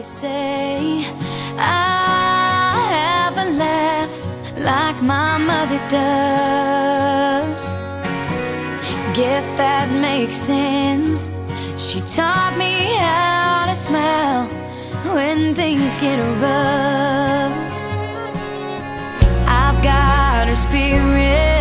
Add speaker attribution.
Speaker 1: always say I haven't laughed like my mother does. Guess that makes sense. She taught me how to smile when things get rough. I've got her spirit